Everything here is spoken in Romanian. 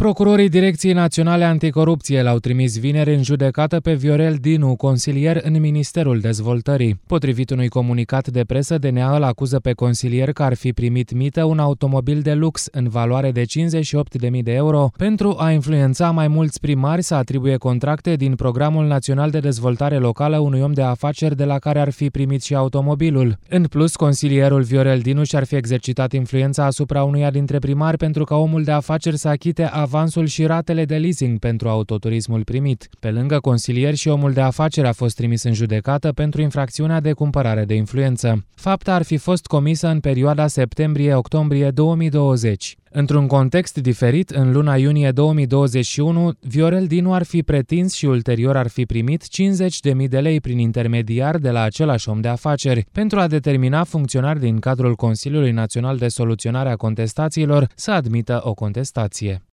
Procurorii Direcției Naționale Anticorupție l-au trimis vineri în judecată pe Viorel Dinu, consilier în Ministerul Dezvoltării. Potrivit unui comunicat de presă, DNA îl acuză pe consilier că ar fi primit mită un automobil de lux în valoare de 58.000 de euro pentru a influența mai mulți primari să atribuie contracte din Programul Național de Dezvoltare Locală unui om de afaceri de la care ar fi primit și automobilul. În plus, consilierul Viorel Dinu și-ar fi exercitat influența asupra unuia dintre primari pentru ca omul de afaceri să achite avansul și ratele de leasing pentru autoturismul primit. Pe lângă consilier, și omul de afaceri a fost trimis în judecată pentru infracțiunea de cumpărare de influență. Fapta ar fi fost comisă în perioada septembrie-octombrie 2020. Într-un context diferit, în luna iunie 2021, Viorel Dinu ar fi pretins și ulterior ar fi primit 50.000 de lei prin intermediar de la același om de afaceri pentru a determina funcționari din cadrul Consiliului Național de Soluționare a Contestațiilor să admită o contestație.